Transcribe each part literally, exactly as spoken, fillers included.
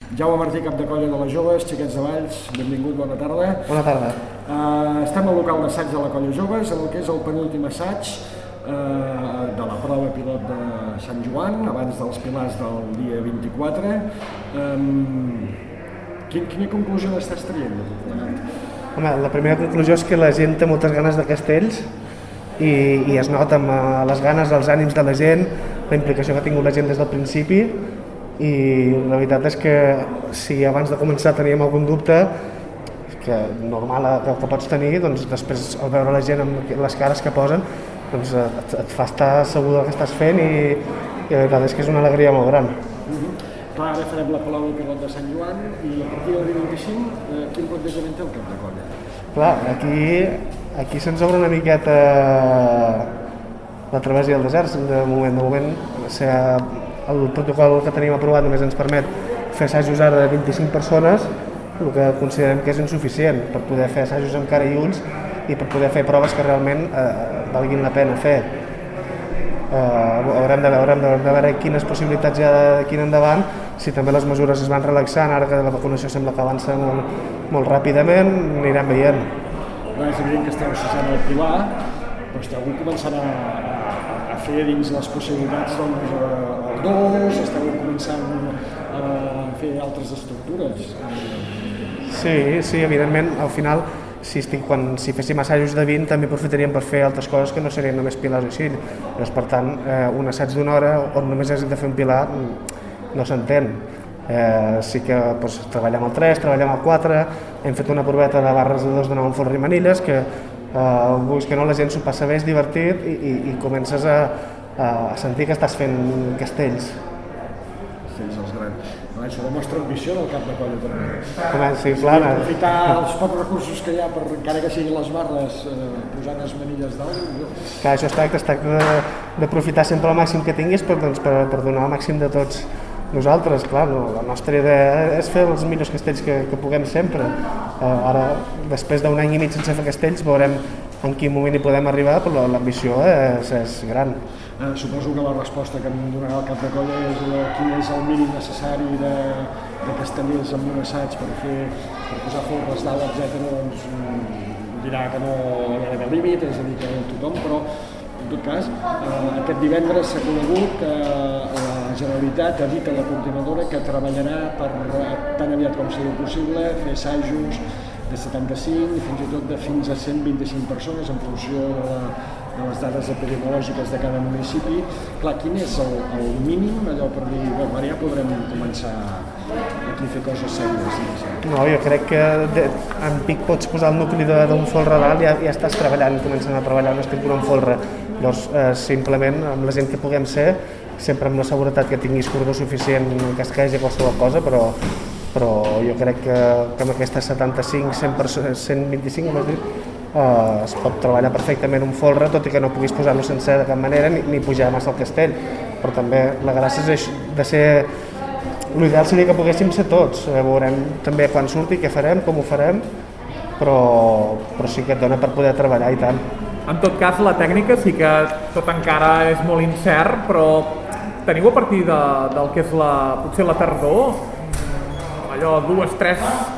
Jaume Martí, cap de colla de les joves, Xiquets de Valls, benvingut, bona tarda. Bona tarda. Uh, estem al local d'assaig de la colla joves, en el que és el penúltim assaig uh, de la prova pilot de Sant Joan, abans dels pilars del dia vint-i-quatre. Um, quin, quina conclusió n'estàs traient de tot plegat? Home, la primera conclusió és que la gent té moltes ganes de castells i, i es nota amb les ganes, els ànims de la gent, la implicació que ha tingut la gent des del principi, i la veritat és que si abans de començar teníem algun dubte, que normal que, que pots tenir, doncs després al veure la gent amb les cares que posen, doncs et, et fa estar segur del que estàs fent i, i la veritat és que és una alegria molt gran. Mm-hmm. Clar, ara farem la prova del pilot de Sant Joan i a partir del dia vint-i-cinc, eh, quin plantejament té el cap de colla? Clar, aquí, aquí se'ns obre una miqueta la travessia del desert, de moment. De moment el protocol que tenim aprovat només ens permet fer assajos ara de vint-i-cinc persones, el que considerem que és insuficient per poder fer assajos amb cara i ulls i per poder fer proves que realment eh, valguin la pena fer. Uh, haurem, de veure, haurem de veure quines possibilitats hi ha d'aquí en endavant, si també les mesures es van relaxant, ara que la vacunació sembla que avança molt, molt ràpidament, anirem veient. Bé, és evident que esteu assajant el pilar, però esteu començant a, a, a fer dins les possibilitats doncs, el dos, esteu començant a fer altres estructures. Sí, sí, evidentment, al final, Si, estic, quan, si féssim assajos de vint també aprofitaríem per fer altres coses que no serien només pilars així. Llavors, per tant, eh, un assaig d'una hora on només has de fer un pilar no s'entén. Eh, sí que doncs, treballem al tres, treballem al quatre, hem fet una proveta de barres de dos de nou amb folre i manilles que eh, vulguis que no, la gent s'ho passa bé, és divertit i, i, i comences a, a sentir que estàs fent castells. Castells els grans. No, això demostra ambició del cap de colla també. Home, sí, clar. I aprofitar els pocs recursos que hi ha, per, encara que siguin les barres, eh, posant les manilles dalt. Clar, això es tracta, es tracta d'aprofitar sempre el màxim que tinguis per, doncs, per, per donar el màxim de tots nosaltres. Clar, no, la nostra idea és fer els millors castells que, que puguem sempre. Eh, ara, després d'un any i mig sense fer castells, veurem en quin moment hi podem arribar, però l'ambició és, és gran. Eh, suposo que la resposta que em donarà el cap de colla és la, quin és el mínim necessari de, de castellers amb un assaig per, fer, per posar forres dalt, etcètera. Doncs dirà que no hi ha d'haver límit, és a dir, que tothom, però en tot cas, eh, aquest divendres s'ha conegut que la Generalitat ha dit a la coordinadora que treballarà per tan aviat com sigui possible fer assajos de setanta-cinc i fins i tot de fins a cent vint-i-cinc persones en funció de, la, de les dades epidemiològiques de cada municipi. Clar, quin és el, el mínim, allò per dir, bé, ara ja podrem començar aquí a fer coses sèries? No, jo crec que de, en pic pots posar el nucli d'un folre dalt i ja, ja estàs treballant, començant a treballar una estructura en folre. Llavors, eh, simplement, amb la gent que puguem ser, sempre amb la seguretat que tinguis corredor suficient en cas que hi hagi qualsevol cosa, però però jo crec que, que amb aquestes setanta-cinc, cent vint-i-cinc, com has dit, eh, es pot treballar perfectament un folre, tot i que no puguis posar-lo sencer de cap manera ni, ni pujar massa al castell. Però també la gràcia és de ser... L'ideal seria que poguéssim ser tots. Eh, veurem també quan surti, què farem, com ho farem, però, però sí que et dona per poder treballar i tant. En tot cas, la tècnica sí que tot encara és molt incert, però teniu a partir de, del que és la, potser la tardor, allò, dues, tres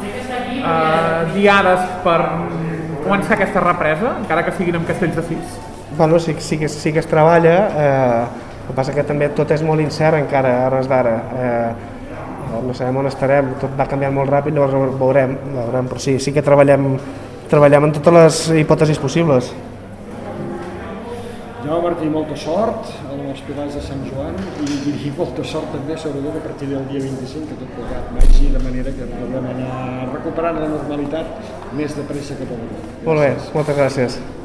eh, diades per començar aquesta represa, encara que siguin amb castells de sis? Bueno, sí, sí, que, sí que es treballa, eh, el que passa que també tot és molt incert encara, a res d'ara. Eh, no sabem on estarem, tot va canviant molt ràpid, llavors veurem, veurem però sí, sí que treballem, treballem en totes les hipòtesis possibles. Jaume Martí, molta sort en els pilars de Sant Joan i, i molta sort també, sobretot a partir del dia vint-i-cinc, que tot plegat vagi de manera que podem anar recuperant la normalitat més de pressa que pot. Molt bé, moltes gràcies.